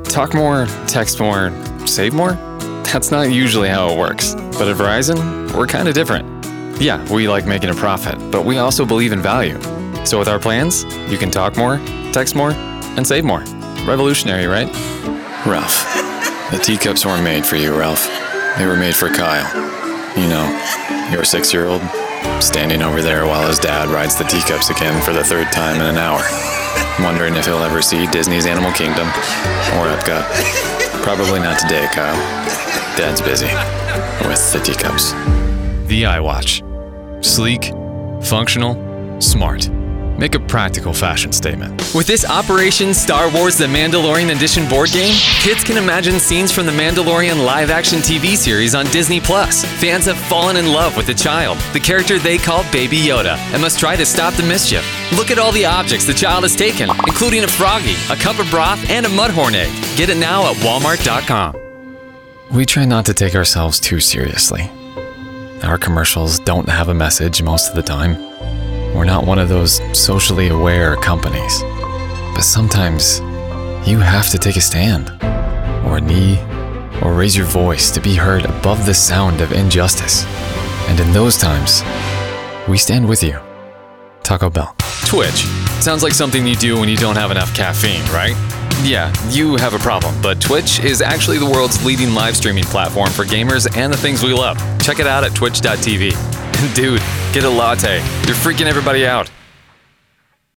Talk more, text more, save more? That's not usually how it works. But at Verizon, we're kind of different. Yeah, we like making a profit, but we also believe in value. So with our plans, you can talk more, text more, and save more. Revolutionary, right? Ralph, the teacups weren't made for you, Ralph. They were made for Kyle. You know, your 6-year-old, standing over there while his dad rides the teacups again for the 3rd time in an hour. Wondering if he'll ever see Disney's Animal Kingdom or Epcot. Probably not today, Kyle. Dad's busy with the teacups. The iWatch. Sleek, functional, smart. Make a practical fashion statement. With this Operation Star Wars The Mandalorian Edition board game, kids can imagine scenes from the Mandalorian live-action TV series on Disney+. Fans have fallen in love with the child, the character they call Baby Yoda, and must try to stop the mischief. Look at all the objects the child has taken, including a Froggy, a cup of broth, and a Mudhorn egg. Get it now at walmart.com. We try not to take ourselves too seriously. Our commercials don't have a message most of the time. We're not one of those socially aware companies. But sometimes, you have to take a stand, or a knee, or raise your voice to be heard above the sound of injustice. And in those times, we stand with you. Taco Bell. Twitch. Sounds like something you do when you don't have enough caffeine, right? Yeah, you have a problem, but Twitch is actually the world's leading live streaming platform for gamers and the things we love. Check it out at twitch.tv. Dude, get a latte. You're freaking everybody out.